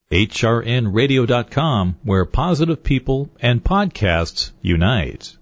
HRNradio.com, where positive people and podcasts unite.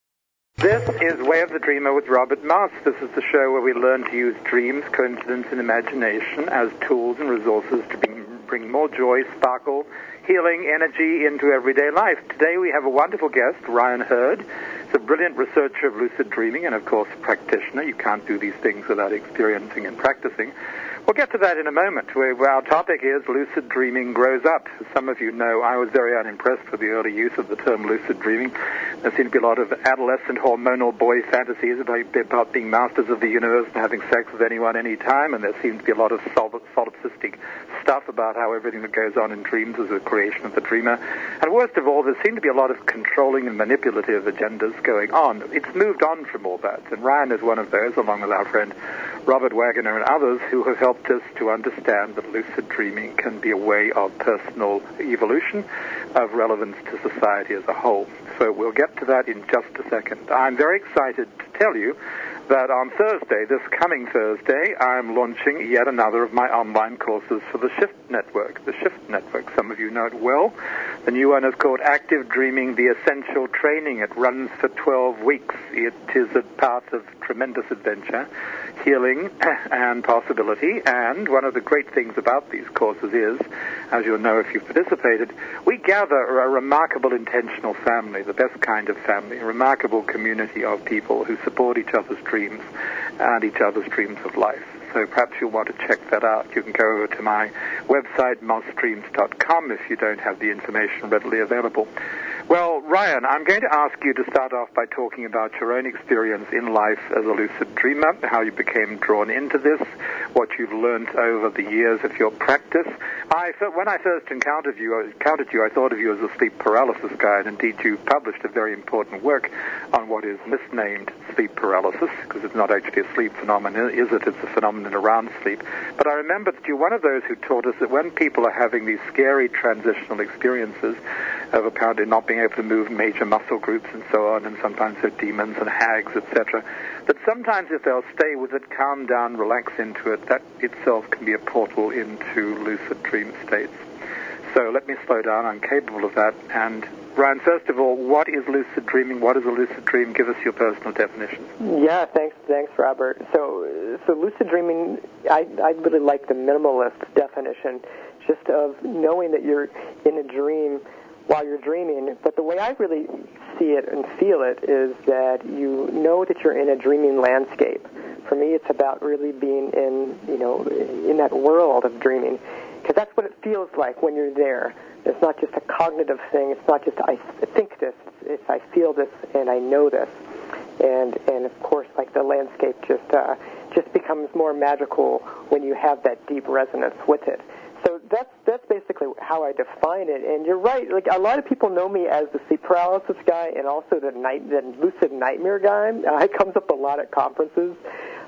This is Way of the Dreamer with Robert Moss. This is the show where we learn to use dreams, coincidence, and imagination as tools and resources to bring more joy, sparkle, healing, energy into everyday life. Today we have a wonderful guest, Ryan Hurd. He's a brilliant researcher of lucid dreaming and, of course, a practitioner. You can't do these things without experiencing and practicing. We'll get to that in a moment. Our topic is lucid dreaming grows up. As some of you know, I was very unimpressed with the early use of the term lucid dreaming. There seemed to be a lot of adolescent hormonal boy fantasies about being masters of the universe and having sex with anyone, anytime, and there seemed to be a lot of solipsistic stuff about how everything that goes on in dreams is a creation of the dreamer. And worst of all, there seemed to be a lot of controlling and manipulative agendas going on. It's moved on from all that, and Ryan is one of those, along with our friend Robert Waggoner and others, who have helped us to understand that lucid dreaming can be a way of personal evolution, of relevance to society as a whole. So we'll get to that in just a second. I'm very excited to tell you that on Thursday, this coming Thursday, I'm launching yet another of my online courses for the Shift Network. The Shift Network, some of you know it well. The new one is called Active Dreaming, the Essential Training. It runs for 12 weeks. It is a path of tremendous adventure, healing, and possibility. And one of the great things about these courses is, as you'll know if you've participated, we gather a remarkable intentional family, the best kind of family, a remarkable community of people who support each other's dreams and each other's dreams of life. So perhaps you'll want to check that out. You can go over to my website, mossdreams.com, if you don't have the information readily available. Well, Ryan, I'm going to ask you to start off by talking about your own experience in life as a lucid dreamer, how you became drawn into this, what you've learned over the years of your practice. When I first encountered you, I thought of you as a sleep paralysis guy, and indeed you published a very important work on what is misnamed sleep paralysis, because it's not actually a sleep phenomenon, is it? It's a phenomenon around sleep. But I remember that you're one of those who taught us that when people are having these scary transitional experiences of apparently not being able to move major muscle groups and so on, and sometimes they're demons and hags, etc., that sometimes if they'll stay with it, calm down, relax into it, that itself can be a portal into lucid dream states. So let me slow down. I'm capable of that. And Ryan, first of all, what is lucid dreaming? What is a lucid dream? Give us your personal definition. Yeah, thanks, Robert. So lucid dreaming, I really like the minimalist definition, just of knowing that you're in a dream while you're dreaming. But the way I really see it and feel it is that you know that you're in a dreaming landscape. For me, it's about really being in that world of dreaming, because that's what it feels like when you're there. It's not just a cognitive thing. It's not just I think this. It's I feel this and I know this. And of course, like the landscape just becomes more magical when you have that deep resonance with it. So that's basically how I define it. And you're right. Like a lot of people know me as the sleep paralysis guy and also the lucid nightmare guy. It comes up a lot at conferences.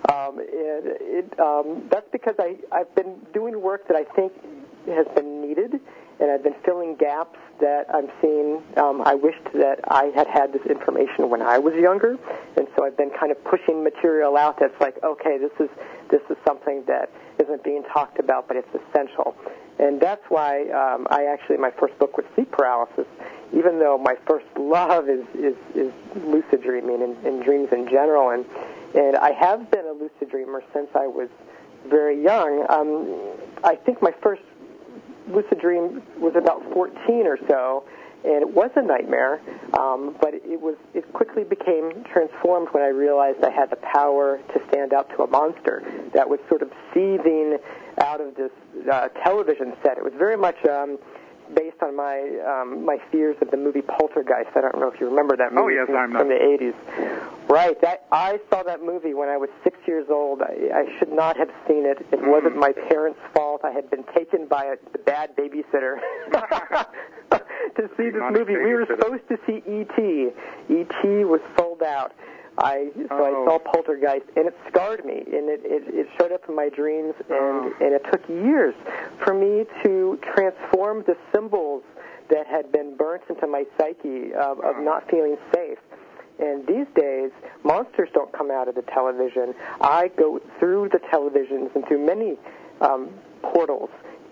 That's because I've been doing work that I think has been needed, and I've been filling gaps that I'm seeing. I wished that I had this information when I was younger, and so I've been kind of pushing material out that's like, okay, this is something that isn't being talked about, but it's essential. And that's why my first book was sleep paralysis, even though my first love is lucid dreaming and dreams in general. And I have been a lucid dreamer since I was very young. I think my first lucid dream was about 14 or so, and it was a nightmare, but it quickly became transformed when I realized I had the power to stand up to a monster that was sort of seething out of this television set. It was very much based on my fears of the movie Poltergeist. I don't know if you remember that movie. Oh, yes, from the 80s. Right. I saw that movie when I was 6 years old. I should not have seen it. It wasn't my parents' fault. I had been taken by the bad babysitter to see this movie. We were supposed to see E.T. E.T. was sold out. I saw Poltergeist, and it scarred me, and it showed up in my dreams, and it took years for me to transform the symbols that had been burnt into my psyche of not feeling safe. And these days, monsters don't come out of the television. I go through the televisions and through many portals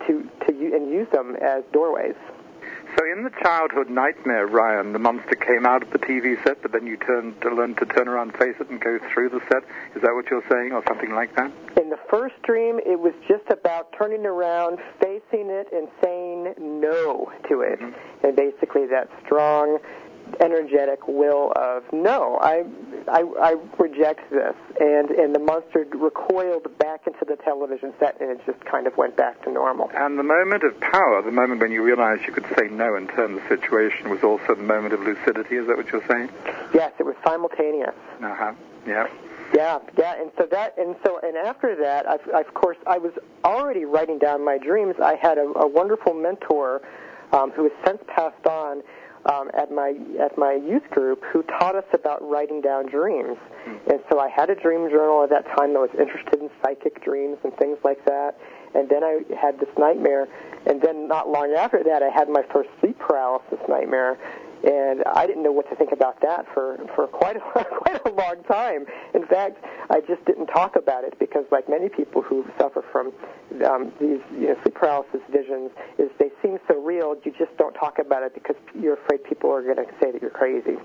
and use them as doorways. So in the childhood nightmare, Ryan, the monster came out of the TV set, but then you learned to turn around, face it, and go through the set. Is that what you're saying, or something like that? In the first dream, it was just about turning around, facing it, and saying no to it. Mm-hmm. And basically that strong, energetic will of, no, I reject this. And the monster recoiled back into the television set, and it just kind of went back to normal. And the moment of power, the moment when you realized you could say no and turn the situation, was also the moment of lucidity. Is that what you're saying? Yes, it was simultaneous. Uh-huh, yeah. Yeah, and after that, of course, I was already writing down my dreams. I had a wonderful mentor who has since passed on at my youth group, who taught us about writing down dreams. And so I had a dream journal at that time that was interested in psychic dreams and things like that. And then I had this nightmare, and then not long after that, I had my first sleep paralysis nightmare. And I didn't know what to think about that for quite a long time. In fact, I just didn't talk about it because, like many people who suffer from these sleep paralysis visions, is they seem so real, you just don't talk about it because you're afraid people are going to say that you're crazy.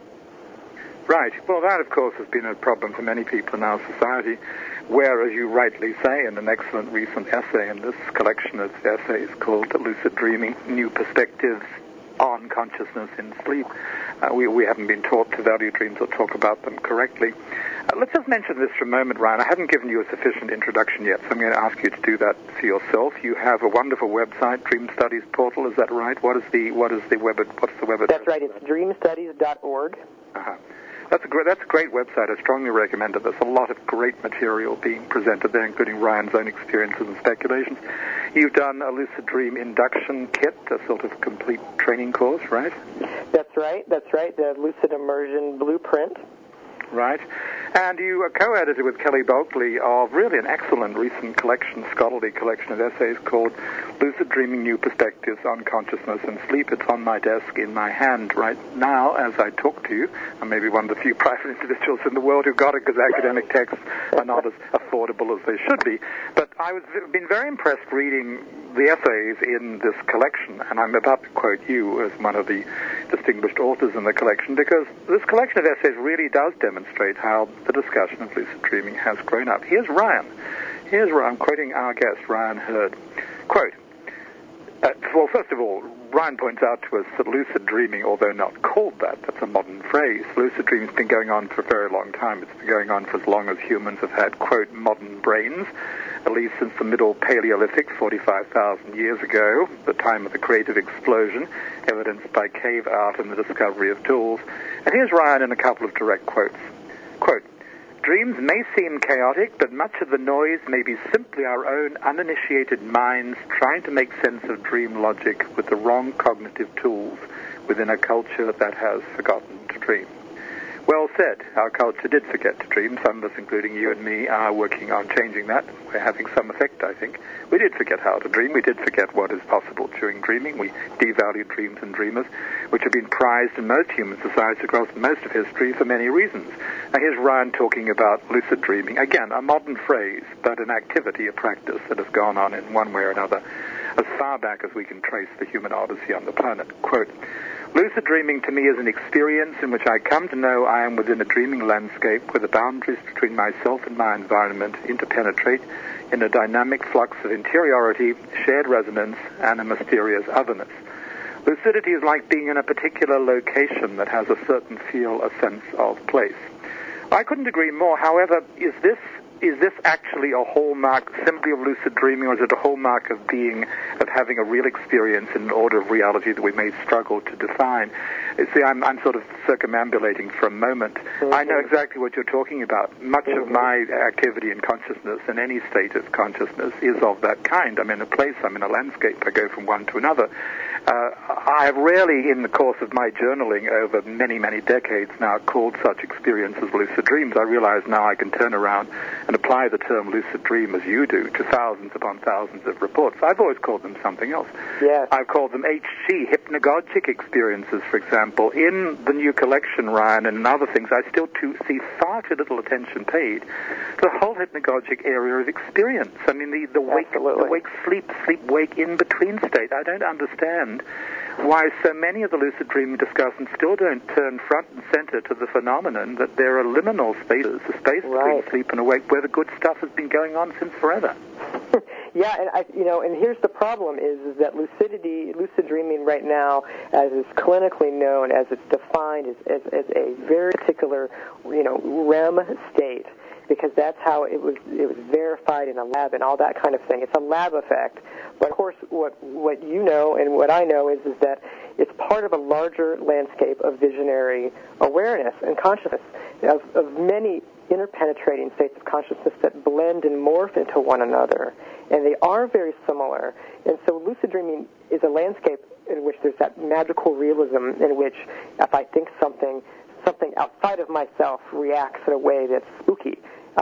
Right. Well, that, of course, has been a problem for many people in our society, where, as you rightly say, in an excellent recent essay in this collection of essays called Lucid Dreaming, New Perspectives on Consciousness in Sleep, we haven't been taught to value dreams or talk about them correctly. Let's just mention this for a moment, Ryan. I haven't given you a sufficient introduction yet, so I'm going to ask you to do that for yourself. You have a wonderful website, Dream Studies Portal. Is that right? What's the web address? That's right. It's dreamstudies.org. Uh-huh. That's a great website. I strongly recommend it. There's a lot of great material being presented there, including Ryan's own experiences and speculations. You've done a Lucid Dream induction kit, a sort of complete training course, right? That's right. The Lucid Immersion Blueprint. Right. And you co-edited with Kelly Bulkley of really an excellent recent collection, scholarly collection of essays called Lucid Dreaming, New Perspectives on Consciousness and Sleep. It's on my desk in my hand right now as I talk to you. I'm maybe one of the few private individuals in the world who got it because academic texts are not as affordable as they should be. But I've been very impressed reading the essays in this collection, and I'm about to quote you as one of the distinguished authors in the collection, because this collection of essays really does demonstrate how the discussion of lucid dreaming has grown up. Here's Ryan. I'm quoting our guest, Ryan Hurd. Quote, well, first of all, Ryan points out to us that lucid dreaming, although not called that's a modern phrase. Lucid dreaming has been going on for a very long time. It's been going on for as long as humans have had, quote, modern brains, at least since the Middle Paleolithic, 45,000 years ago, the time of the creative explosion, evidenced by cave art and the discovery of tools. And here's Ryan in a couple of direct quotes. Quote, dreams may seem chaotic, but much of the noise may be simply our own uninitiated minds trying to make sense of dream logic with the wrong cognitive tools within a culture that has forgotten to dream. Well said. Our culture did forget to dream. Some of us, including you and me, are working on changing that. We're having some effect, I think. We did forget how to dream. We did forget what is possible during dreaming. We devalued dreams and dreamers, which have been prized in most human societies across most of history for many reasons. Now, here's Ryan talking about lucid dreaming. Again, a modern phrase, but an activity, a practice that has gone on in one way or another as far back as we can trace the human odyssey on the planet. Quote, lucid dreaming to me is an experience in which I come to know I am within a dreaming landscape where the boundaries between myself and my environment interpenetrate in a dynamic flux of interiority, shared resonance, and a mysterious otherness. Lucidity is like being in a particular location that has a certain feel, a sense of place. I couldn't agree more. However, is this actually a hallmark simply of lucid dreaming, or is it a hallmark of having a real experience in an order of reality that we may struggle to define? See, I'm sort of circumambulating for a moment. Mm-hmm. I know exactly what you're talking about. Much of my activity in consciousness, in any state of consciousness, is of that kind. I'm in a place, I'm in a landscape, I go from one to another. I have rarely, in the course of my journaling over many, many decades now, called such experiences lucid dreams. I realize now I can turn around and apply the term lucid dream, as you do, to thousands upon thousands of reports. I've always called them something else. Yes. I've called them HG, hypnagogic experiences, for example. In the new collection, Ryan, and other things, I still see far too little attention paid to the whole non-hypnagogic area of experience. I mean, the wake, sleep-wake in-between state. I don't understand why so many of the lucid dreaming discussants still don't turn front and center to the phenomenon that there are liminal spaces, the space between sleep and awake, where the good stuff has been going on since forever. Yeah, and here's the problem is that lucid dreaming right now, as is clinically known, as it's defined, as a very particular, REM state, because that's how it was verified in a lab and all that kind of thing. It's a lab effect. But of course, what you know and what I know is that it's part of a larger landscape of visionary awareness and consciousness of many interpenetrating states of consciousness that blend and morph into one another. And they are very similar. And so lucid dreaming is a landscape in which there's that magical realism in which if I think something outside of myself reacts in a way that's spooky.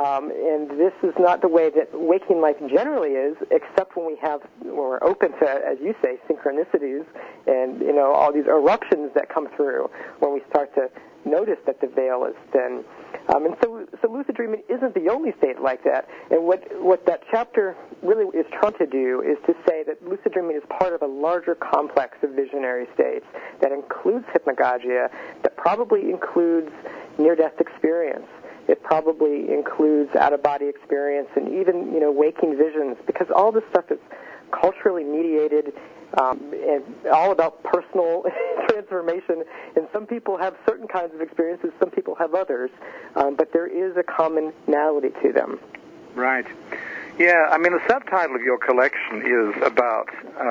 And this is not the way that waking life generally is, except when we're open to, as you say, synchronicities and, all these eruptions that come through when we start to notice that the veil is thin. And so lucid dreaming isn't the only state like that. And what that chapter really is trying to do is to say that lucid dreaming is part of a larger complex of visionary states that includes hypnagogia, that probably includes near-death experience. It probably includes out-of-body experience and even, waking visions, because all this stuff is culturally mediated and all about personal transformation. And some people have certain kinds of experiences, some people have others, but there is a commonality to them. Right. Yeah, I mean, the subtitle of your collection is about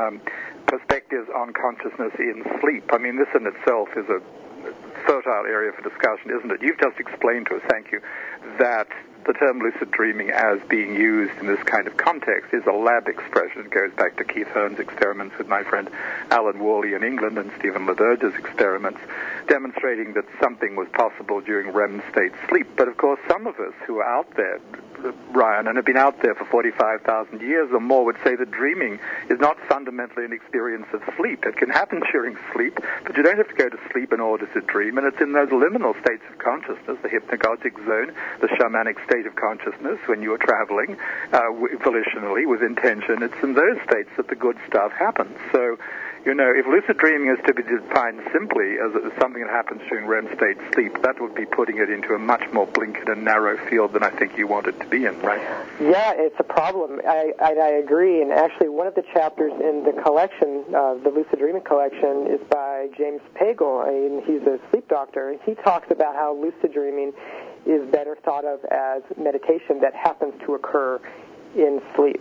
perspectives on consciousness in sleep. I mean, this in itself is a fertile area for discussion, isn't it? You've just explained to us, thank you, that the term lucid dreaming as being used in this kind of context is a lab expression. It goes back to Keith Hearn's experiments with my friend Alan Worley in England and Stephen LaBerge's experiments, demonstrating that something was possible during REM state sleep. But of course, some of us who are out there, Ryan, and have been out there for 45,000 years or more, would say that dreaming is not fundamentally an experience of sleep. It can happen during sleep, but you don't have to go to sleep in order to dream, and it's in those liminal states of consciousness, the hypnagogic zone, the shamanic state of consciousness, when you are traveling volitionally with intention, it's in those states that the good stuff happens. So, if lucid dreaming is to be defined simply as something that happens during REM state sleep, that would be putting it into a much more blinkered and narrow field than I think you want it to be in, right? Yeah, it's a problem. I agree. And actually, one of the chapters in the collection, the lucid dreaming collection, is by James Pagel. He's a sleep doctor, and he talks about how lucid dreaming is better thought of as meditation that happens to occur in sleep.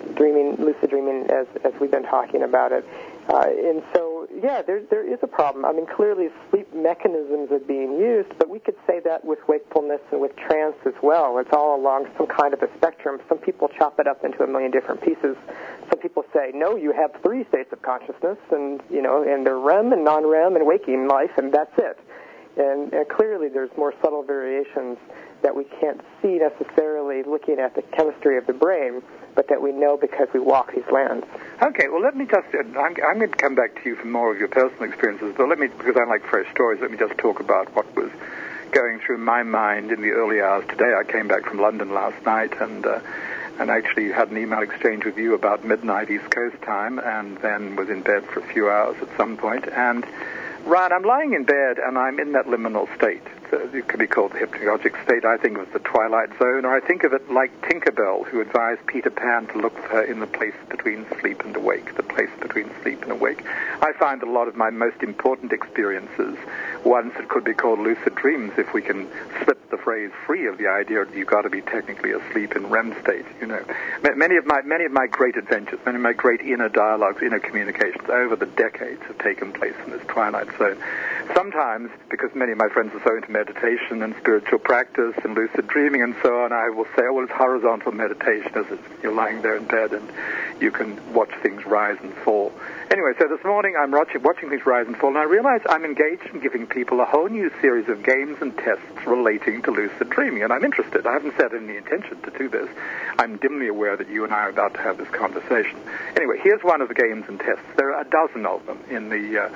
Lucid dreaming, as we've been talking about it. And so, yeah, there is a problem. I mean, clearly sleep mechanisms are being used, but we could say that with wakefulness and with trance as well. It's all along some kind of a spectrum. Some people chop it up into a million different pieces. Some people say, no, you have 3 states of consciousness, and, and they're REM and non-REM and waking life, and that's it. And clearly there's more subtle variations that we can't see necessarily looking at the chemistry of the brain, but that we know because we walk these lands. Okay, well, let me just, I'm going to come back to you for more of your personal experiences, but because I like fresh stories, let me just talk about what was going through my mind in the early hours today. I came back from London last night and actually had an email exchange with you about midnight East Coast time, and then was in bed for a few hours at some point. And Ryan, I'm lying in bed and I'm in that liminal state. It could be called the hypnagogic state. I think of it as the twilight zone, or I think of it like Tinkerbell, who advised Peter Pan to look for her in the place between sleep and awake, the place between sleep and awake. I find a lot of my most important experiences, ones that could be called lucid dreams, if we can slip the phrase free of the idea that you've got to be technically asleep in REM state. Many of my great adventures, many of my great inner dialogues, inner communications over the decades have taken place in this twilight zone. Sometimes, because many of my friends are so into meditation and spiritual practice and lucid dreaming and so on, I will say, oh, well, it's horizontal meditation, as you're lying there in bed and you can watch things rise and fall. Anyway, so this morning I'm watching things rise and fall, and I realize I'm engaged in giving people a whole new series of games and tests relating to lucid dreaming, and I'm interested. I haven't set any intention to do this. I'm dimly aware that you and I are about to have this conversation. Anyway, here's one of the games and tests. There are a dozen of them in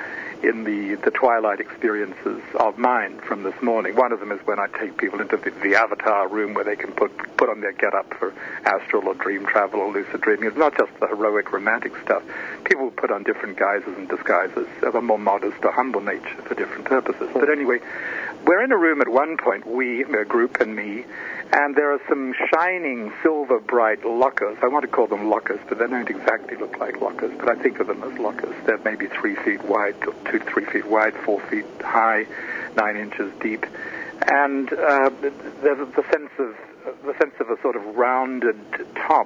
in the twilight experiences of mine from this morning. One of them is when I take people into the avatar room where they can put on their get-up for astral or dream travel or lucid dreaming. It's not just the heroic romantic stuff. People put on different guises and disguises of a more modest or humble nature for different purposes. But anyway, we're in a room at one point, we, a group and me, and there are some shining silver bright lockers. I want to call them lockers, but they don't exactly look like lockers, but I think of them as lockers. They're maybe 3 feet wide, 2 to 3 feet wide, 4 feet high, 9 inches deep. And there's the sense of a sort of rounded top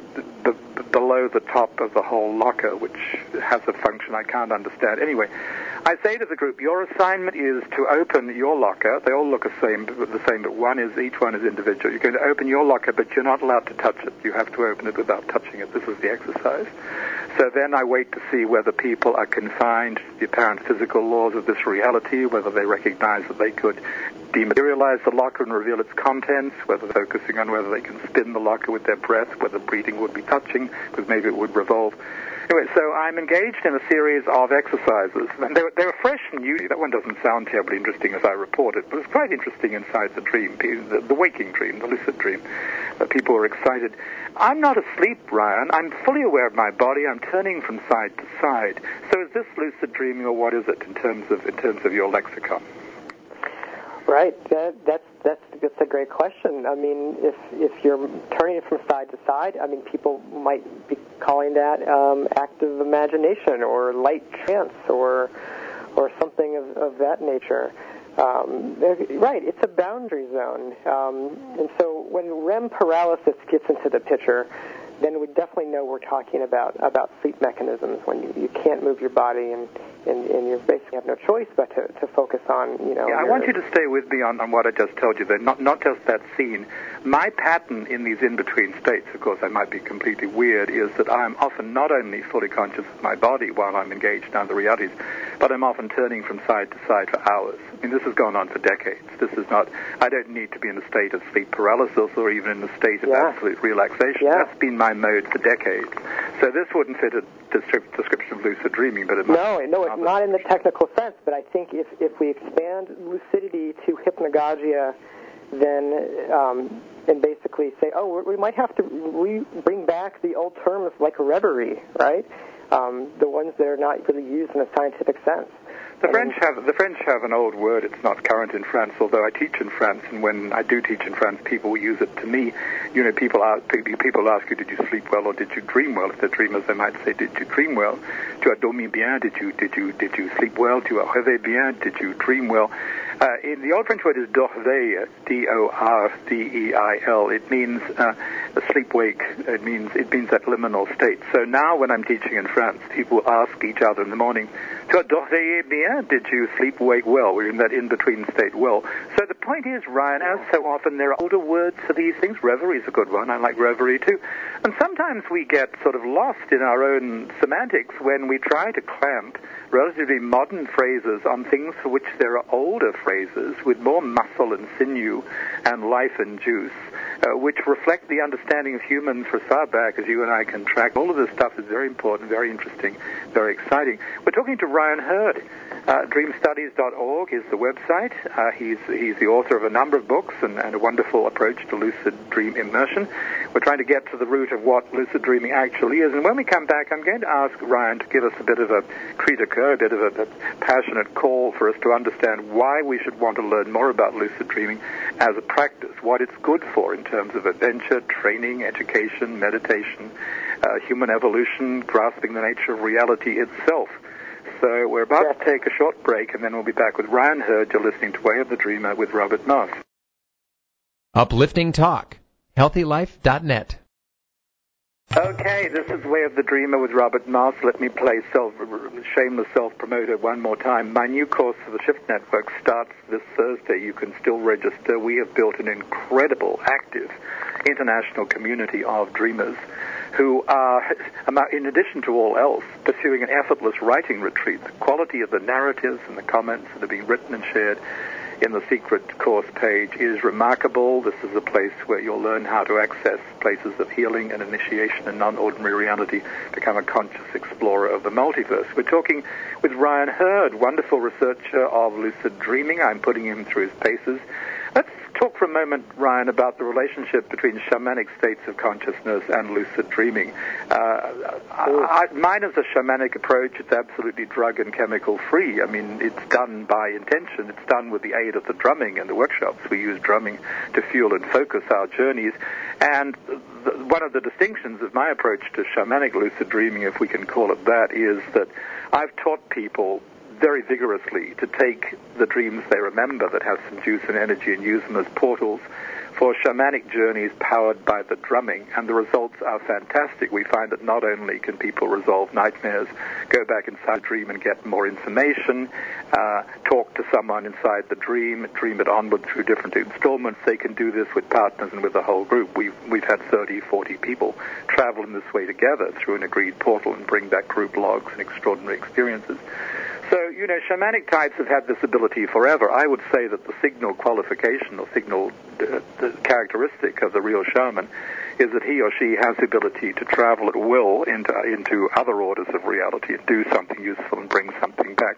below the top of the whole locker, which has a function I can't understand. Anyway, I say to the group, your assignment is to open your locker. They all look the same, but each one is individual. You're going to open your locker, but you're not allowed to touch it. You have to open it without touching it. This is the exercise. So then I wait to see whether people are confined to the apparent physical laws of this reality, whether they recognize that they could dematerialize the locker and reveal its contents, whether they're focusing on whether they can spin the locker with their breath, whether breathing would be touching, because maybe it would revolve. Anyway, so I'm engaged in a series of exercises, and they were fresh and new. That one doesn't sound terribly interesting as I report it, but it's quite interesting inside the dream, the waking dream, the lucid dream. People are excited. I'm not asleep, Ryan. I'm fully aware of my body. I'm turning from side to side. So is this lucid dreaming, or what is it in terms of your lexicon? Right. That's a great question. I mean, if you're turning it from side to side, I mean, people might be calling that active imagination or light trance or something of that nature. Right. It's a boundary zone. And so when REM paralysis gets into the picture, then we definitely know we're talking about sleep mechanisms when you can't move your body and you basically have no choice but to focus on, Yeah, I want you to stay with me on what I just told you there, not just that scene. My pattern in these in-between states, of course I might be completely weird, is that I'm often not only fully conscious of my body while I'm engaged in other realities, but I'm often turning from side to side for hours. I mean, this has gone on for decades. This is not, I don't need to be in a state of sleep paralysis or even in a state of absolute relaxation. Yeah. That's been my mode for decades. So this wouldn't fit a description of lucid dreaming, but it might. No, it's not in the technical sense, but I think if we expand lucidity to hypnagogia, then and basically say, we might have to bring back the old terms like reverie, right? The ones that are not really used in a scientific sense. The French have an old word. It's not current in France, although I teach in France, and when I do teach in France, people use it to me. People ask you, did you sleep well or did you dream well? If they're dreamers, they might say, did you dream well? Tu as dormi bien? Did you sleep well? Tu as rêvé bien? Did you dream well? In the old French word is dorveil, D-O-R-D-E-I-L. It means sleep-wake. It means that liminal state. So now when I'm teaching in France, people ask each other in the morning, tu as dormi bien? Did you sleep-wake well? We're in that in-between state well. So the point is, Ryan, as so often, there are older words for these things. Reverie is a good one. I like reverie too. And sometimes we get sort of lost in our own semantics when we try to clamp relatively modern phrases on things for which there are older phrases with more muscle and sinew and life and juice, which reflect the understanding of humans for as far back as you and I can track. All of this stuff is very important, very interesting, very exciting. We're talking to Ryan Hurd. Dreamstudies.org is the website. He's the author of a number of books and a wonderful approach to lucid dream immersion. We're trying to get to the root of what lucid dreaming actually is. And when we come back, I'm going to ask Ryan to give us a bit of a cri de coeur, a bit of a passionate call for us to understand why we should want to learn more about lucid dreaming as a practice, what it's good for in terms of adventure, training, education, meditation, human evolution, grasping the nature of reality itself. So we're about to take a short break, and then we'll be back with Ryan Hurd. You're listening to Way of the Dreamer with Robert Moss. Uplifting Talk. HealthyLife.net. Okay, this is Way of the Dreamer with Robert Moss. Let me play shameless self-promoter one more time. My new course for the Shift Network starts this Thursday. You can still register. We have built an incredible, active, international community of dreamers who are, in addition to all else, pursuing an effortless writing retreat. The quality of the narratives and the comments that are being written and shared in the Secret Course page is remarkable. This is a place where you'll learn how to access places of healing and initiation in non-ordinary reality, become a conscious explorer of the multiverse. We're talking with Ryan Hurd, wonderful researcher of lucid dreaming. I'm putting him through his paces. Let's talk for a moment, Ryan, about the relationship between shamanic states of consciousness and lucid dreaming. Mine is a shamanic approach. It's absolutely drug and chemical free. I mean, it's done by intention. It's done with the aid of the drumming and the workshops. We use drumming to fuel and focus our journeys. And one of the distinctions of my approach to shamanic lucid dreaming, if we can call it that, is that I've taught people very vigorously to take the dreams they remember that have some juice and energy and use them as portals for shamanic journeys powered by the drumming, and the results are fantastic. We find that not only can people resolve nightmares, go back inside the dream and get more information, talk to someone inside the dream it onward through different installments. They can do this with partners and with the whole group. We've had 30, 40 people travel in this way together through an agreed portal and bring back group logs and extraordinary experiences. So, shamanic types have had this ability forever. I would say that the signal qualification or signal the characteristic of the real shaman is that he or she has the ability to travel at will into other orders of reality and do something useful and bring something back.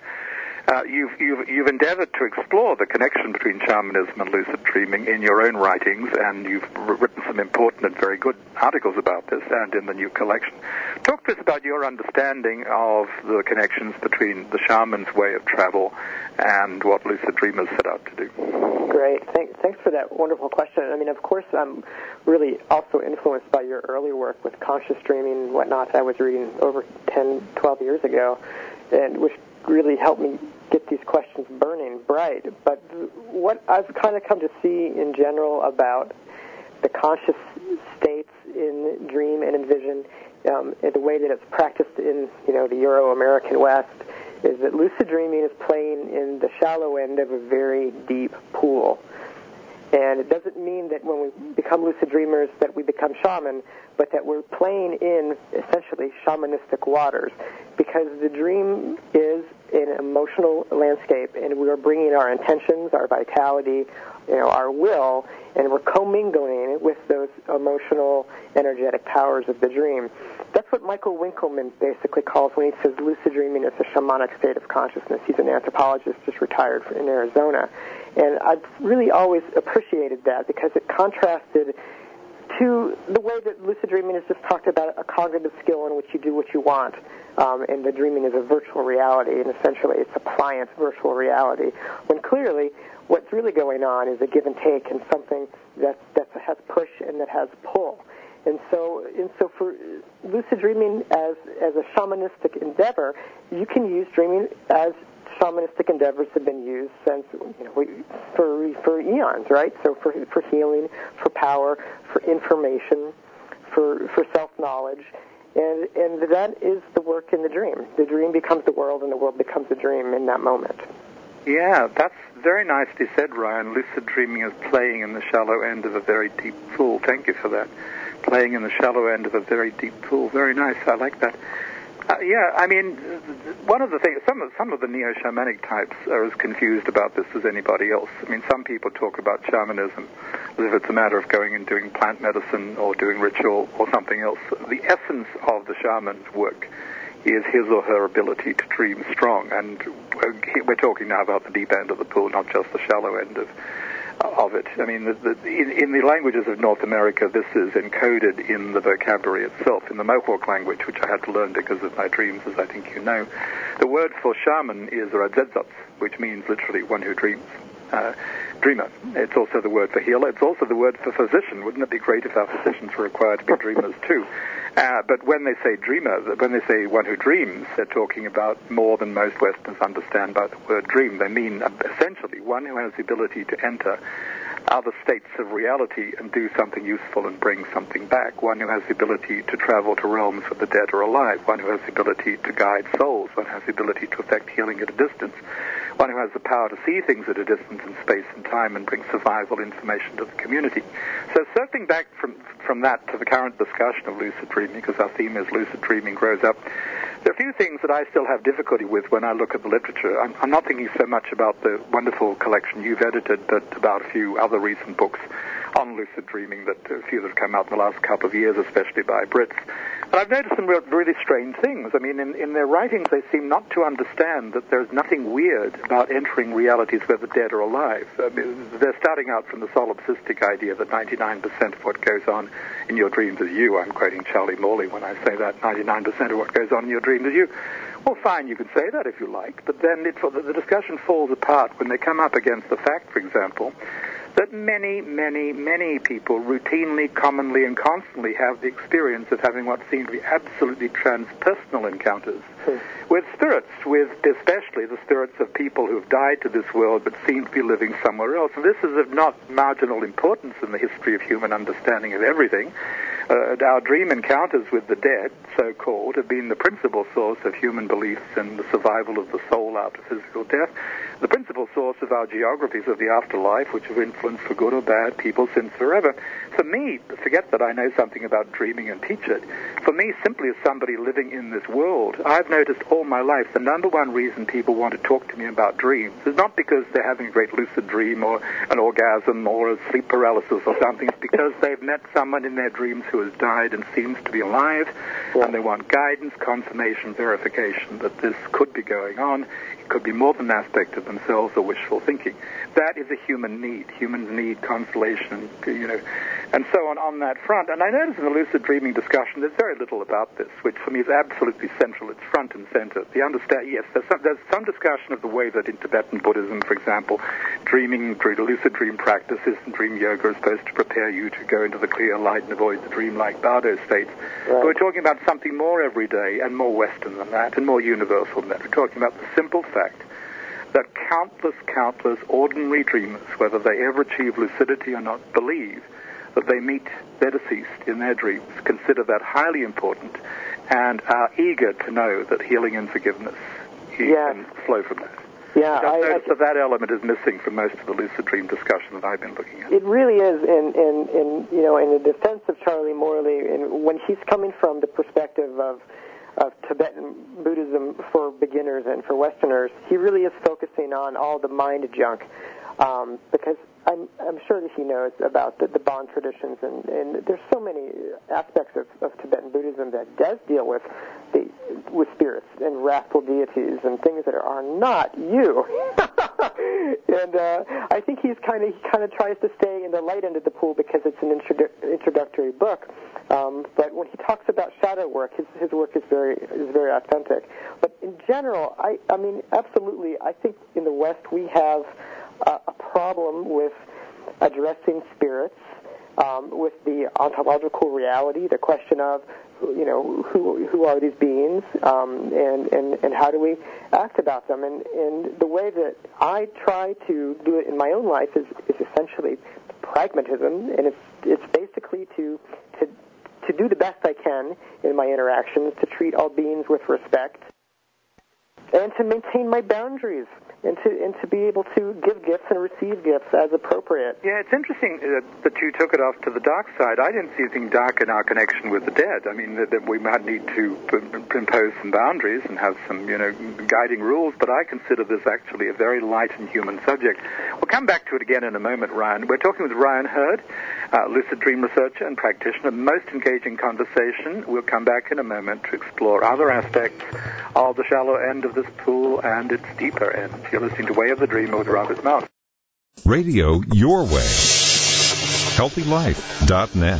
You've endeavored to explore the connection between shamanism and lucid dreaming in your own writings, and you've written some important and very good articles about this and in the new collection. Talk to us about your understanding of the connections between the shaman's way of travel and what lucid dreamers set out to do. Great. Thanks for that wonderful question. I mean, of course, I'm really also influenced by your early work with conscious dreaming and whatnot I was reading over 10, 12 years ago, and which really helped me get these questions burning bright. But what I've kind of come to see in general about the conscious states in dream and in vision, the way that it's practiced in, the Euro-American West, is that lucid dreaming is playing in the shallow end of a very deep pool. And it doesn't mean that when we become lucid dreamers that we become shaman, but that we're playing in essentially shamanistic waters, because the dream is an emotional landscape, and we are bringing our intentions, our vitality, our will, and we're commingling with those emotional, energetic powers of the dream. That's what Michael Winkelmann basically calls when he says lucid dreaming is a shamanic state of consciousness. He's an anthropologist just retired in Arizona. And I've really always appreciated that because it contrasted to the way that lucid dreaming is just talked about a cognitive skill in which you do what you want, and the dreaming is a virtual reality, and essentially it's appliance virtual reality, when clearly what's really going on is a give and take and something that has push and that has pull. And so for lucid dreaming as a shamanistic endeavor, you can use dreaming as shamanistic endeavors have been used since for eons, right? So for healing, for power, for information, for self-knowledge, and that is the work in the dream. The dream becomes the world, and the world becomes the dream in that moment. Yeah, that's very nicely said, Ryan. Lucid dreaming is playing in the shallow end of a very deep pool. Thank you for that. Playing in the shallow end of a very deep pool. Very nice. I like that. One of the things, some of the neo-shamanic types are as confused about this as anybody else. I mean, some people talk about shamanism as if it's a matter of going and doing plant medicine or doing ritual or something else. The essence of the shaman's work is his or her ability to dream strong, and we're talking now about the deep end of the pool, not just the shallow end of it. I mean, in the languages of North America, this is encoded in the vocabulary itself. In the Mohawk language, which I had to learn because of my dreams, as I think you know, the word for shaman is Radzedzats, which means literally one who dreams. Dreamer. It's also the word for healer. It's also the word for physician. Wouldn't it be great if our physicians were required to be dreamers too? But when they say dreamer, when they say one who dreams, they're talking about more than most Westerners understand by the word dream. They mean essentially one who has the ability to enter other states of reality and do something useful and bring something back. One who has the ability to travel to realms where the dead are alive. One who has the ability to guide souls. One who has the ability to effect healing at a distance. One who has the power to see things at a distance in space and time and bring survival information to the community. So circling back from that to the current discussion of lucid dreaming, because our theme is lucid dreaming grows up There are a few things that I still have difficulty with when I look at the literature. I'm not thinking so much about the wonderful collection you've edited, but about a few other recent books on lucid dreaming, that a few that have come out in the last couple of years, especially by Brits. And I've noticed some really strange things. I mean, in their writings, they seem not to understand that there's nothing weird about entering realities where the dead are alive. I mean, they're starting out from the solipsistic idea that 99% of what goes on in your dreams is you. I'm quoting Charlie Morley when I say that 99% of what goes on in your dreams is you. Well, fine, you can say that if you like, but then the discussion falls apart when they come up against the fact, for example, that many, many, many people routinely, commonly, and constantly have the experience of having what seem to be absolutely transpersonal encounters with spirits, with especially the spirits of people who have died to this world but seem to be living somewhere else. And this is of not marginal importance in the history of human understanding of everything. Our dream encounters with the dead, so-called, have been the principal source of human beliefs in the survival of the soul after physical death, the principal source of our geographies of the afterlife, which have influenced, for good or bad, people since forever. For me, forget that I know something about dreaming and teach it. For me, simply as somebody living in this world, I've noticed all my life the number one reason people want to talk to me about dreams is not because they're having a great lucid dream or an orgasm or a sleep paralysis or something. It's because they've met someone in their dreams who has died and seems to be alive, and they want guidance, confirmation, verification that this could be going on. It could be more than an aspect of themselves or wishful thinking. That is a human need. Humans need consolation, and so on that front. And I notice in the lucid dreaming discussion there's very little about this, which for me is absolutely central. It's front and center. Yes, there's some discussion of the way that in Tibetan Buddhism, for example, dreaming, lucid dream practices and dream yoga are supposed to prepare you to go into the clear light and avoid the dream-like bardo states. Right. But we're talking about something more everyday and more Western than that and more universal than that. We're talking about the simple fact that countless ordinary dreamers, whether they ever achieve lucidity or not, believe that they meet their deceased in their dreams, consider that highly important, and are eager to know that healing and forgiveness can flow from that. Yeah, I noticed that element is missing from most of the lucid dream discussion that I've been looking at. It really is, in the defense of Charlie Morley, and when he's coming from the perspective of Tibetan Buddhism for beginners and for Westerners, he really is focusing on all the mind junk, because I'm sure that he knows about the Bon traditions, and there's so many aspects of Tibetan Buddhism that does deal with spirits and wrathful deities and things that are not you. And I think he kind of tries to stay in the light end of the pool because it's an introductory book. But when he talks about shadow work, his work is very authentic. But in general, I mean, absolutely, I think in the West we have a problem with addressing spirits, with the ontological reality, the question of, who are these beings, and how do we act about them? And the way that I try to do it in my own life is essentially pragmatism, and it's basically to do the best I can in my interactions, to treat all beings with respect, and to maintain my boundaries, and to be able to give gifts and receive gifts as appropriate. Yeah, it's interesting that you took it off to the dark side. I didn't see anything dark in our connection with the dead. I mean, that we might need to impose some boundaries and have some, guiding rules, but I consider this actually a very light and human subject. We'll come back to it again in a moment, Ryan. We're talking with Ryan Hurd, lucid dream researcher and practitioner. Most engaging conversation. We'll come back in a moment to explore other aspects of the shallow end of this pool and its deeper end. You're listening to Way of the Dreamer with Robert Mouse. Radio Your Way. HealthyLife.net.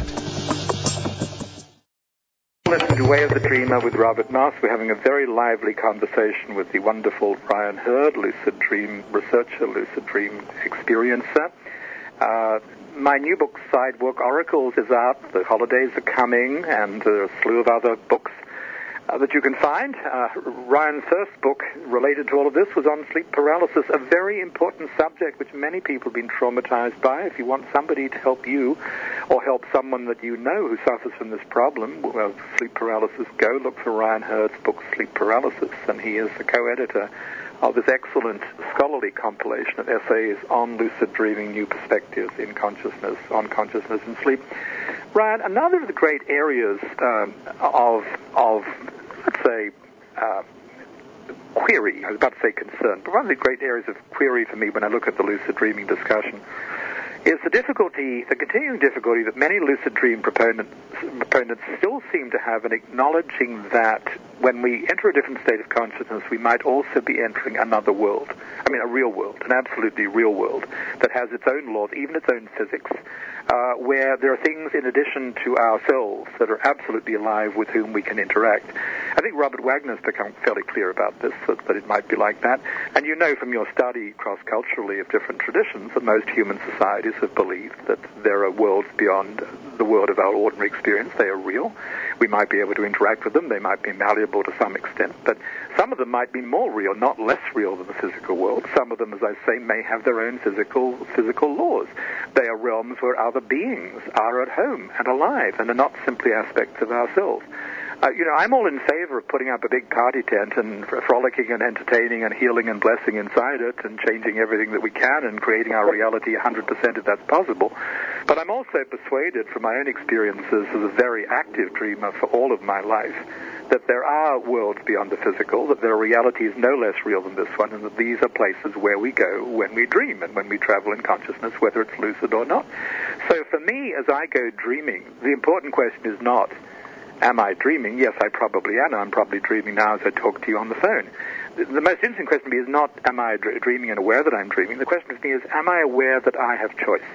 Listen to Way of the Dreamer with Robert Mouse. We're having a very lively conversation with the wonderful Ryan Hurd, lucid dream researcher, lucid dream experiencer. My new book, Sidewalk Oracles, is out. The holidays are coming, and there are a slew of other books that you can find. Ryan's first book related to all of this was on sleep paralysis, a very important subject which many people have been traumatized by. If you want somebody to help you or help someone that you know who suffers from this problem, sleep paralysis, go look for Ryan Hurd's book, Sleep Paralysis, and he is the co-editor of this excellent scholarly compilation of essays on lucid dreaming, new perspectives in consciousness, on consciousness and sleep. Ryan, another of the great areas of let's say, query. I was about to say concern, but one of the great areas of query for me when I look at the lucid dreaming discussion is the continuing difficulty that many lucid dream proponents still seem to have in acknowledging that when we enter a different state of consciousness, we might also be entering another world. I mean, a real world, an absolutely real world that has its own laws, even its own physics, where there are things in addition to ourselves that are absolutely alive with whom we can interact. I think Robert Wagner's become fairly clear about this, that it might be like that. And you know from your study cross-culturally of different traditions that most human societies have believed that there are worlds beyond the world of our ordinary experience. They are real. We might be able to interact with them. They might be malleable to some extent. But some of them might be more real, not less real than the physical world. Some of them, as I say, may have their own physical laws. They are realms where other beings are at home and alive and are not simply aspects of ourselves. I'm all in favor of putting up a big party tent and frolicking and entertaining and healing and blessing inside it and changing everything that we can and creating our reality 100% if that's possible. But I'm also persuaded from my own experiences as a very active dreamer for all of my life that there are worlds beyond the physical, that there are realities no less real than this one, and that these are places where we go when we dream and when we travel in consciousness, whether it's lucid or not. So for me, as I go dreaming, the important question is not, am I dreaming? Yes, I probably am. I'm probably dreaming now as I talk to you on the phone. The most interesting question to me is not, am I dreaming and aware that I'm dreaming? The question to me is, am I aware that I have choice?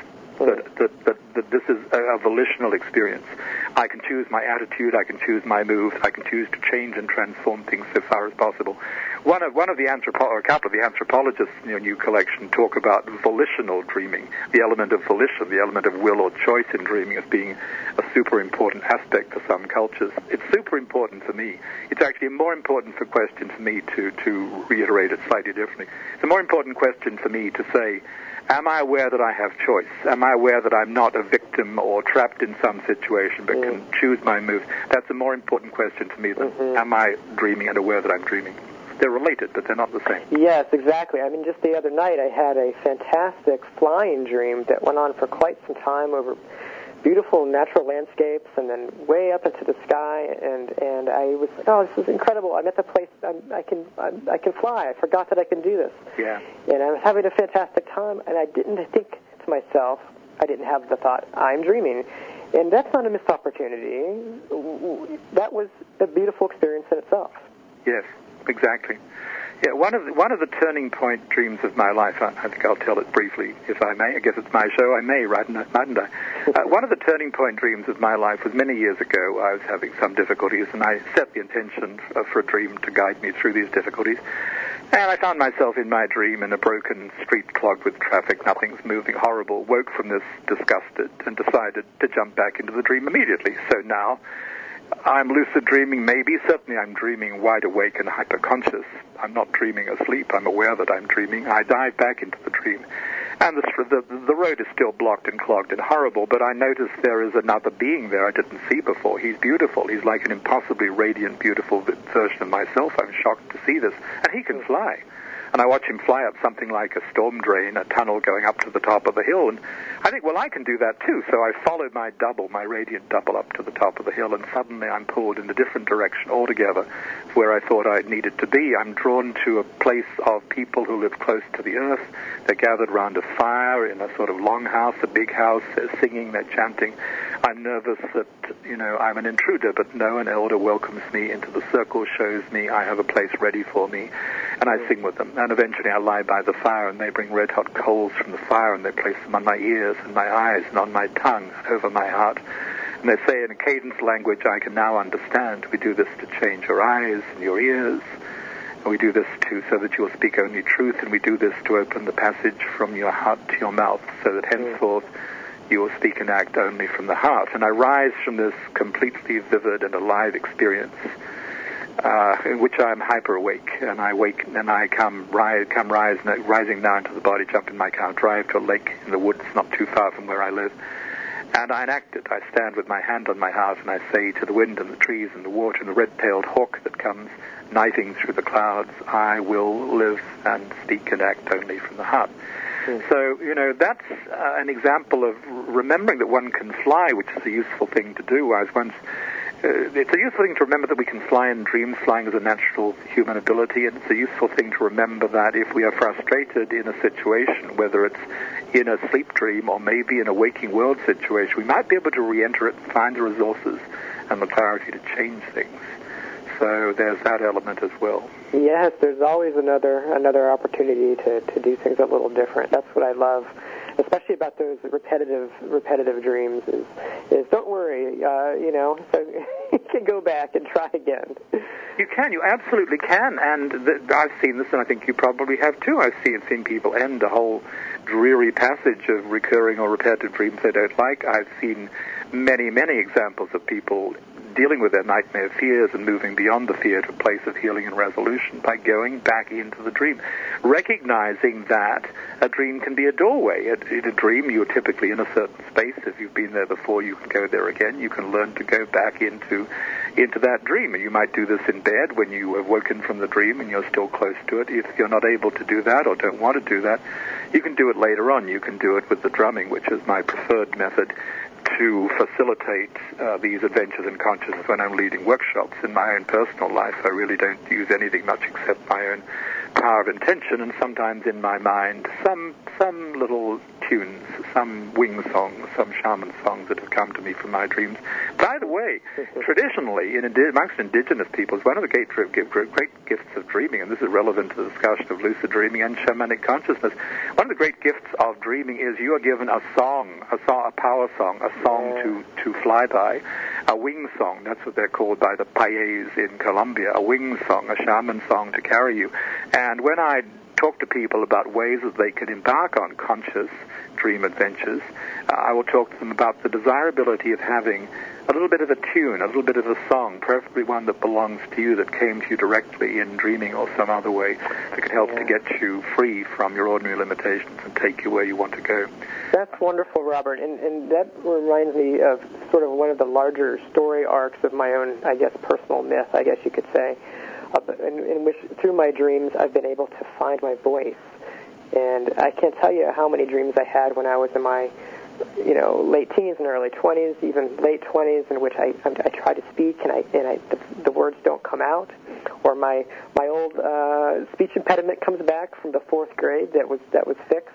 That this is a volitional experience. I can choose my attitude, I can choose my moves, I can choose to change and transform things so far as possible. One of the a couple of the anthropologists in your new collection talk about volitional dreaming, the element of volition, the element of will or choice in dreaming as being a super important aspect for some cultures. It's super important for me. It's actually a more important question for me to reiterate it slightly differently. It's a more important question for me to say, am I aware that I have choice? Am I aware that I'm not a victim or trapped in some situation but can choose my moves? That's a more important question to me than am I dreaming and aware that I'm dreaming? They're related, but they're not the same. Yes, exactly. I mean, just the other night I had a fantastic flying dream that went on for quite some time over beautiful natural landscapes and then way up into the sky, and I was like, oh, this is incredible. I'm at the place I can fly. I forgot that I can do this. Yeah. And I was having a fantastic time, and I didn't think to myself, I didn't have the thought, I'm dreaming. And that's not a missed opportunity. That was a beautiful experience in itself. Yes, exactly. Yeah, one of the turning point dreams of my life, I think I'll tell it briefly, if I may. I guess it's my show. I may, right? Mightn't I? One of the turning point dreams of my life was many years ago. I was having some difficulties, and I set the intention for a dream to guide me through these difficulties. And I found myself in my dream in a broken street clogged with traffic, nothing's moving, horrible, woke from this disgusted, and decided to jump back into the dream immediately. So now I'm lucid dreaming, maybe. Certainly I'm dreaming wide awake and hyperconscious. I'm not dreaming asleep. I'm aware that I'm dreaming. I dive back into the dream. And the road is still blocked and clogged and horrible, but I notice there is another being there I didn't see before. He's beautiful. He's like an impossibly radiant, beautiful version of myself. I'm shocked to see this. And he can fly. And I watch him fly up something like a storm drain, a tunnel going up to the top of the hill. And I think, well, I can do that too. So I follow my double, my radiant double, up to the top of the hill, and suddenly I'm pulled in a different direction altogether where I thought I needed to be. I'm drawn to a place of people who live close to the earth. They're gathered around a fire in a sort of longhouse, a big house. They're singing, they're chanting. I'm nervous that, I'm an intruder, but no, an elder welcomes me into the circle, shows me I have a place ready for me, and I sing with them. And eventually I lie by the fire, and they bring red-hot coals from the fire, and they place them on my ears and my eyes and on my tongue and over my heart. And they say in a cadence language I can now understand, we do this to change your eyes and your ears, and we do this so that you will speak only truth, and we do this to open the passage from your heart to your mouth, so that henceforth you will speak and act only from the heart. And I rise from this completely vivid and alive experience, in which I am hyper awake, and I wake, and I rising now into the body, jump in my car, drive to a lake in the woods not too far from where I live, and I enact it. I stand with my hand on my heart, and I say to the wind and the trees and the water and the red-tailed hawk that comes knifing through the clouds, I will live and speak and act only from the heart. So, that's an example of remembering that one can fly, which is a useful thing to do. I was once it's a useful thing to remember that we can fly in dreams. Flying is a natural human ability, and it's a useful thing to remember that if we are frustrated in a situation, whether it's in a sleep dream or maybe in a waking world situation, we might be able to re-enter it and find the resources and the clarity to change things. So there's that element as well. Yes, there's always another opportunity to do things a little different. That's what I love, especially about those repetitive dreams. Is don't worry, so you can go back and try again. You can, you absolutely can, and I've seen this, and I think you probably have too. I've seen people end a whole dreary passage of recurring or repetitive dreams they don't like. I've seen many, many examples of people dealing with their nightmare fears and moving beyond the fear to a place of healing and resolution by going back into the dream, recognizing that a dream can be a doorway. In a dream, you're typically in a certain space. If you've been there before, you can go there again. You can learn to go back into that dream. And you might do this in bed when you have woken from the dream and you're still close to it. If you're not able to do that or don't want to do that, you can do it later on. You can do it with the drumming, which is my preferred method to facilitate these adventures in consciousness when I'm leading workshops. In my own personal life, I really don't use anything much except my own power of intention, and sometimes in my mind some little tunes, some wing songs, some shaman songs that have come to me from my dreams. By the way, traditionally, amongst indigenous peoples, one of the great gifts of dreaming, and this is relevant to the discussion of lucid dreaming and shamanic consciousness, one of the great gifts of dreaming is you are given a song, a power song, a song to fly by, a wing song. That's what they're called by the Payés in Colombia, a wing song, a shaman song to carry you. And when I talk to people about ways that they can embark on conscious dream adventures, I will talk to them about the desirability of having a little bit of a tune, a little bit of a song, preferably one that belongs to you, that came to you directly in dreaming or some other way, that could help to get you free from your ordinary limitations and take you where you want to go. That's wonderful, Robert, and that reminds me of sort of one of the larger story arcs of my own, I guess, personal myth, I guess you could say, in which through my dreams I've been able to find my voice. And I can't tell you how many dreams I had when I was in my late teens and early 20s, even late 20s, in which I try to speak and the words don't come out, or my old speech impediment comes back from the 4th grade that was fixed,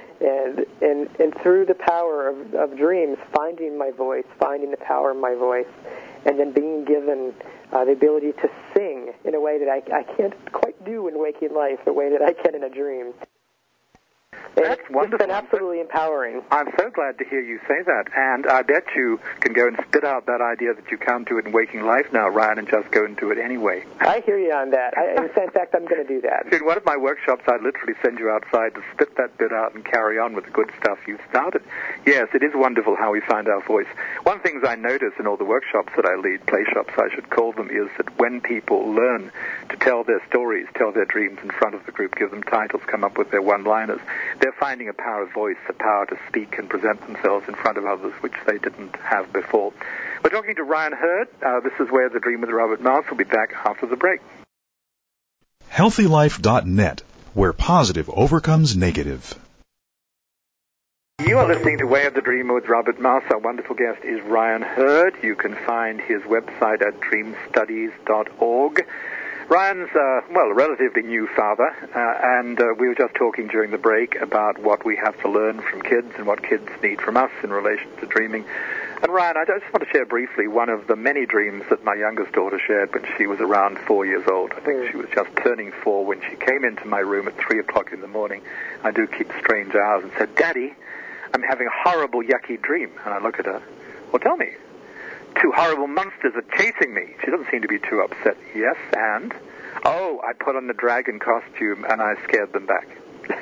and through the power of dreams, finding my voice, finding the power of my voice, and then being given the ability to sing in a way that I can't quite do in waking life, the way that I can in a dream. That's wonderful. It's been absolutely empowering. I'm so glad to hear you say that, and I bet you can go and spit out that idea that you can't do it in waking life now, Ryan, and just go and do it anyway. I hear you on that. In fact, I'm going to do that. In one of my workshops, I literally send you outside to spit that bit out and carry on with the good stuff you've started. Yes, it is wonderful how we find our voice. One of the things I notice in all the workshops that I lead, play shops I should call them, is that when people learn to tell their stories, tell their dreams in front of the group, give them titles, come up with their one-liners, they're finding a power of voice, a power to speak and present themselves in front of others, which they didn't have before. We're talking to Ryan Hurd. This is Where the Dream with Robert Moss. We'll be back after the break. HealthyLife.net, where positive overcomes negative. You are listening to Way of the Dreamer with Robert Moss. Our wonderful guest is Ryan Hurd. You can find his website at dreamstudies.org. Ryan's, a relatively new father, and we were just talking during the break about what we have to learn from kids and what kids need from us in relation to dreaming. And Ryan, I just want to share briefly one of the many dreams that my youngest daughter shared when she was around 4 years old. I think she was just turning 4 when she came into my room at 3 o'clock in the morning. I do keep strange hours, and said, "Daddy, I'm having a horrible, yucky dream." And I look at her. "Well, tell me." "2 horrible monsters are chasing me." She doesn't seem to be too upset. "Yes, and?" "Oh, I put on the dragon costume and I scared them back."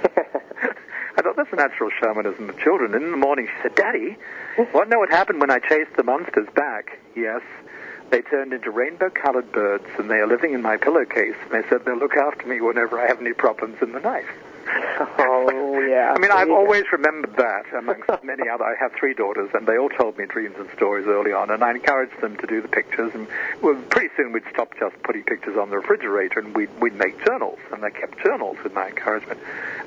I thought that's a natural shamanism of children. And in the morning she said, "Daddy, want to know what happened when I chased the monsters back?" "Yes. They turned into rainbow-colored birds, and they are living in my pillowcase, and they said they'll look after me whenever I have any problems in the night." Oh, yeah. I mean, I've always remembered that, amongst many other. I have 3 daughters, and they all told me dreams and stories early on, and I encouraged them to do the pictures, and pretty soon we'd stop just putting pictures on the refrigerator, and we'd make journals, and they kept journals with my encouragement, until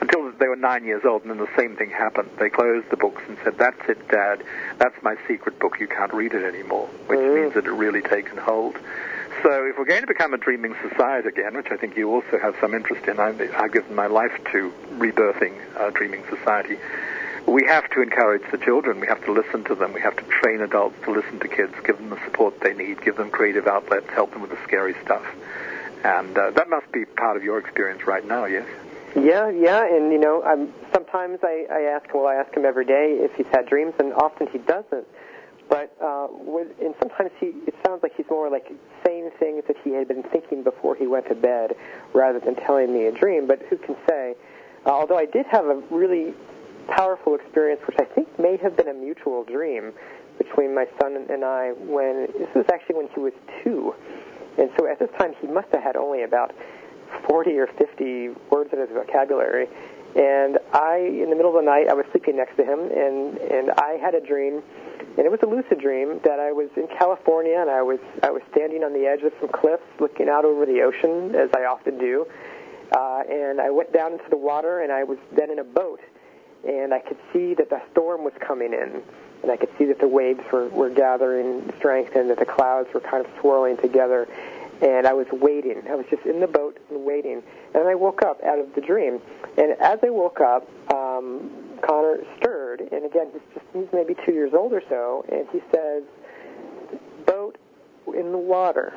they were 9 years old, and then the same thing happened. They closed the books and said, "That's it, Dad. That's my secret book. You can't read it anymore," which means that it really taken hold. So if we're going to become a dreaming society again, which I think you also have some interest in, I've given my life to rebirthing a dreaming society, we have to encourage the children. We have to listen to them. We have to train adults to listen to kids, give them the support they need, give them creative outlets, help them with the scary stuff. And that must be part of your experience right now, yes? Yeah, and sometimes I ask him every day if he's had dreams, and often he doesn't. But and sometimes it sounds like he's more like saying things that he had been thinking before he went to bed, rather than telling me a dream. But who can say? Although I did have a really powerful experience, which I think may have been a mutual dream between my son and I. This was actually when he was 2, and so at this time he must have had only about 40 or 50 words in his vocabulary. And in the middle of the night, I was sleeping next to him, and I had a dream, and it was a lucid dream that I was in California, and I was standing on the edge of some cliffs, looking out over the ocean, as I often do. And I went down into the water, and I was then in a boat, and I could see that the storm was coming in, and I could see that the waves were gathering strength, and that the clouds were kind of swirling together. And I was waiting. I was just in the boat and waiting. And I woke up out of the dream. And as I woke up, Connor stirred. And again, he's maybe 2 years old or so. And he says, "Boat in the water.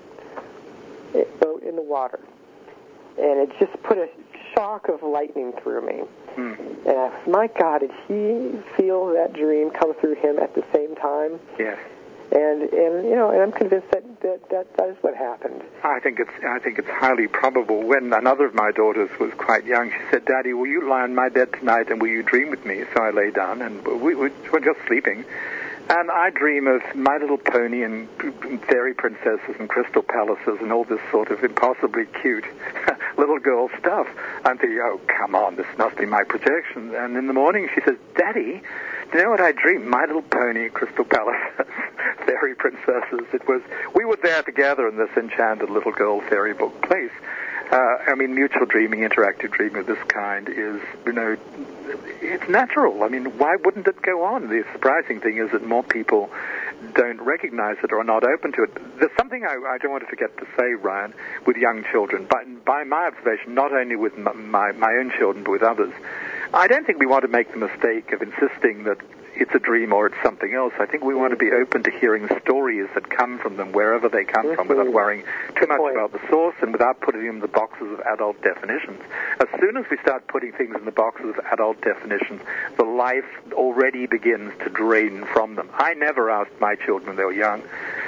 Boat in the water." And it just put a shock of lightning through me. And I was, my God, did he feel that dream come through him at the same time? Yes. And I'm convinced that is what happened. I think it's highly probable. When another of my daughters was quite young, she said, "Daddy, will you lie on my bed tonight and will you dream with me?" So I lay down, and we were just sleeping. And I dream of My Little Pony and fairy princesses and crystal palaces and all this sort of impossibly cute little girl stuff. I'm thinking, oh, come on, this must be my projection. And in the morning she says, "Daddy, do you know what I dreamed? My Little Pony, crystal palaces, fairy princesses." We were there together in this enchanted little girl fairy book place. Mutual dreaming, interactive dreaming of this kind is, it's natural. I mean, why wouldn't it go on? The surprising thing is that more people don't recognize it or are not open to it. There's something I don't want to forget to say, Ryan, with young children, but by my observation, not only with my own children, but with others, I don't think we want to make the mistake of insisting that it's a dream or it's something else. I think we want to be open to hearing stories that come from them, wherever they come from, without worrying too much about the source and without putting them in the boxes of adult definitions. As soon as we start putting things in the boxes of adult definitions, the life already begins to drain from them. I never asked my children when they were young,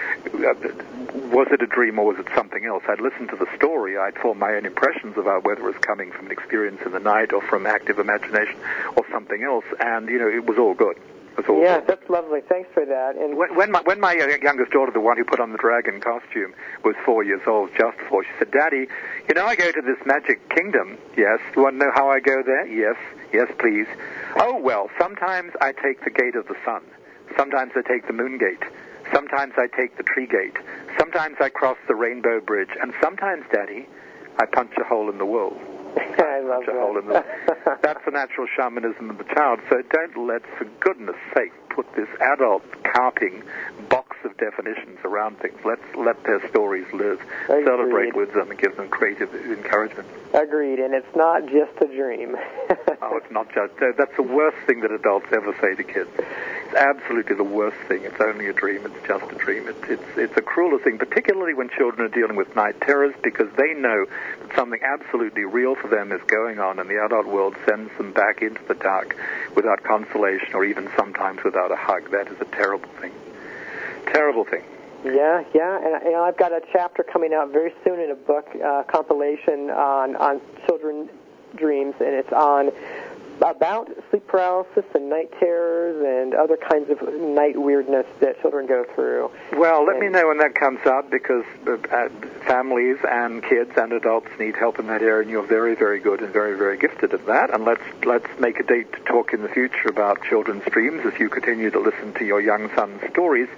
was it a dream or was it something else? I'd listen to the story. I'd form my own impressions about whether it was coming from an experience in the night or from active imagination or something else, and, it was all good. Yeah, that's lovely. Thanks for that. And when my youngest daughter, the one who put on the dragon costume, was 4 years old, just 4, she said, "Daddy, I go to this magic kingdom." "Yes." "You want to know how I go there?" "Yes." "Yes, please." "Oh, well, sometimes I take the gate of the sun. Sometimes I take the moon gate. Sometimes I take the tree gate. Sometimes I cross the rainbow bridge. And sometimes, Daddy, I punch a hole in the world." I love that. That's the natural shamanism of the child. So don't for goodness sake, put this adult carping box of definitions around things. Let's let their stories live. Agreed. Celebrate with them and give them creative encouragement. Agreed, and it's not just a dream. Oh, it's not just. That's the worst thing that adults ever say to kids. It's absolutely the worst thing. It's only a dream. It's just a dream. It's a crueler thing, particularly when children are dealing with night terrors, because they know that something absolutely real for them is going on, and the adult world sends them back into the dark without consolation or even sometimes without a hug. That is a terrible thing. Terrible thing. Yeah, and I've got a chapter coming out very soon in a book compilation on children's dreams, and it's about sleep paralysis and night terrors and other kinds of night weirdness that children go through. Well, let me know when that comes out, because families and kids and adults need help in that area, and you're very, very good and very, very gifted at that. And let's make a date to talk in the future about children's dreams as you continue to listen to your young son's stories.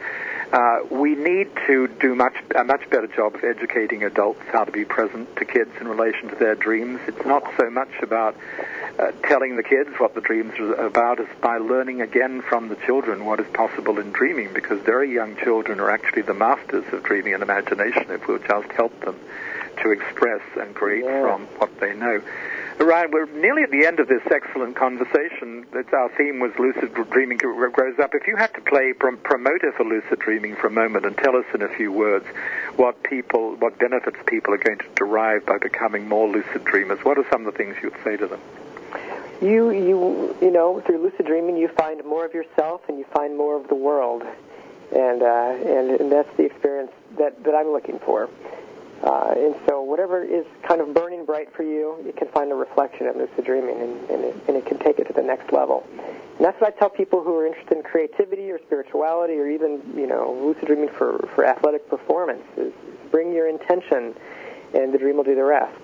We need to do a much better job of educating adults how to be present to kids in relation to their dreams. It's not so much about telling the kids what the dreams are about as by learning again from the children what is possible in dreaming, because very young children are actually the masters of dreaming and imagination if we'll just help them to express and create from what they know. Ryan, we're nearly at the end of this excellent conversation. Our theme was lucid dreaming grows up. If you had to play promoter for lucid dreaming for a moment and tell us in a few words what benefits people are going to derive by becoming more lucid dreamers, what are some of the things you'd say to them? You know, through lucid dreaming, you find more of yourself and you find more of the world, and that's the experience that I'm looking for. And so whatever is kind of burning bright for you, you can find a reflection of lucid dreaming, and it can take it to the next level. And that's what I tell people who are interested in creativity or spirituality or even, lucid dreaming for athletic performance, is bring your intention, and the dream will do the rest.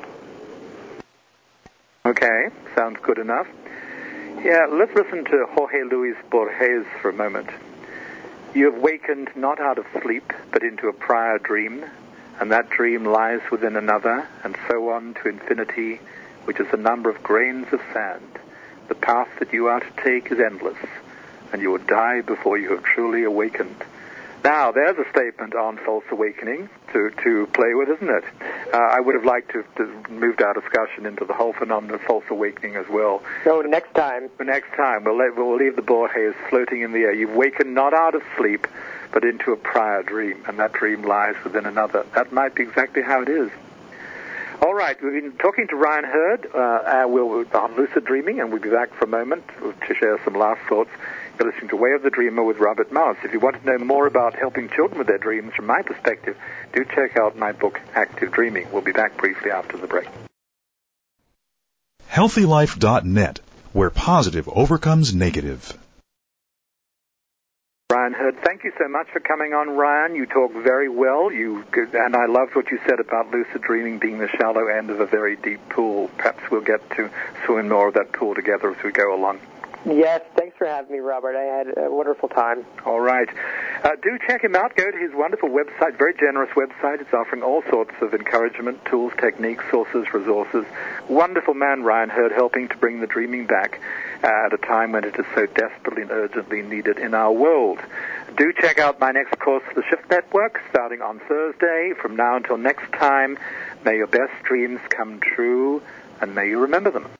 Okay, sounds good enough. Yeah, let's listen to Jorge Luis Borges for a moment. You have wakened not out of sleep, but into a prior dream, and that dream lies within another, and so on to infinity, which is the number of grains of sand. The path that you are to take is endless, and you will die before you have truly awakened. Now, there's a statement on false awakening to play with, isn't it? I would have liked to moved our discussion into the whole phenomenon of false awakening as well. So next time. We'll leave the Borges floating in the air. You've wakened not out of sleep, but into a prior dream, and that dream lies within another. That might be exactly how it is. All right, we've been talking to Ryan Hurd on lucid dreaming, and we'll be back for a moment to share some last thoughts. You're listening to Way of the Dreamer with Robert Moss. If you want to know more about helping children with their dreams from my perspective, do check out my book, Active Dreaming. We'll be back briefly after the break. HealthyLife.net, where positive overcomes negative. Ryan Hurd, thank you so much for coming on, Ryan. You talk very well, and I loved what you said about lucid dreaming being the shallow end of a very deep pool. Perhaps we'll get to swim more of that pool together as we go along. Yes, thanks for having me, Robert. I had a wonderful time. All right. Do check him out. Go to his wonderful website, very generous website. It's offering all sorts of encouragement, tools, techniques, sources, resources. Wonderful man, Ryan Hurd, helping to bring the dreaming back at a time when it is so desperately and urgently needed in our world. Do check out my next course for the Shift Network, starting on Thursday. From now until next time, may your best dreams come true, and may you remember them.